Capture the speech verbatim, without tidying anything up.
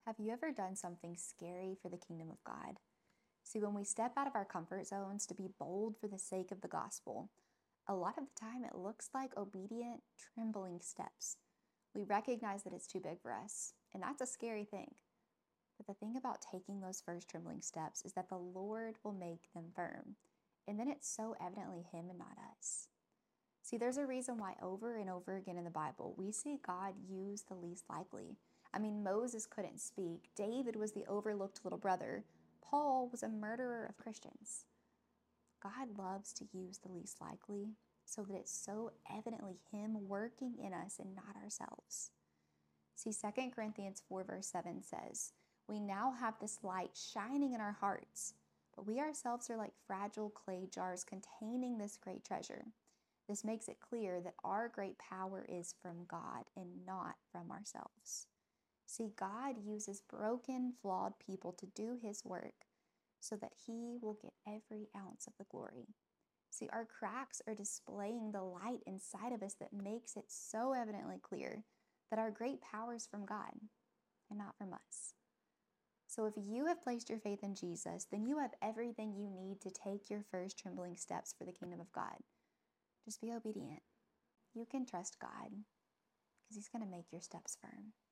Have you ever done something scary for the kingdom of God? See, when we step out of our comfort zones to be bold for the sake of the gospel, a lot of the time it looks like obedient, trembling steps. We recognize that it's too big for us, and that's a scary thing. But the thing about taking those first trembling steps is that the Lord will make them firm. And then it's so evidently Him and not us. See, there's a reason why over and over again in the Bible, we see God use the least likely. I mean, Moses couldn't speak. David was the overlooked little brother. Paul was a murderer of Christians. God loves to use the least likely so that it's so evidently Him working in us and not ourselves. See, Second Corinthians four verse seven says, "We now have this light shining in our hearts, but we ourselves are like fragile clay jars containing this great treasure." This makes it clear that our great power is from God and not from ourselves. See, God uses broken, flawed people to do His work so that He will get every ounce of the glory. See, our cracks are displaying the light inside of us that makes it so evidently clear that our great power is from God and not from us. So if you have placed your faith in Jesus, then you have everything you need to take your first trembling steps for the kingdom of God. Just be obedient. You can trust God because He's going to make your steps firm.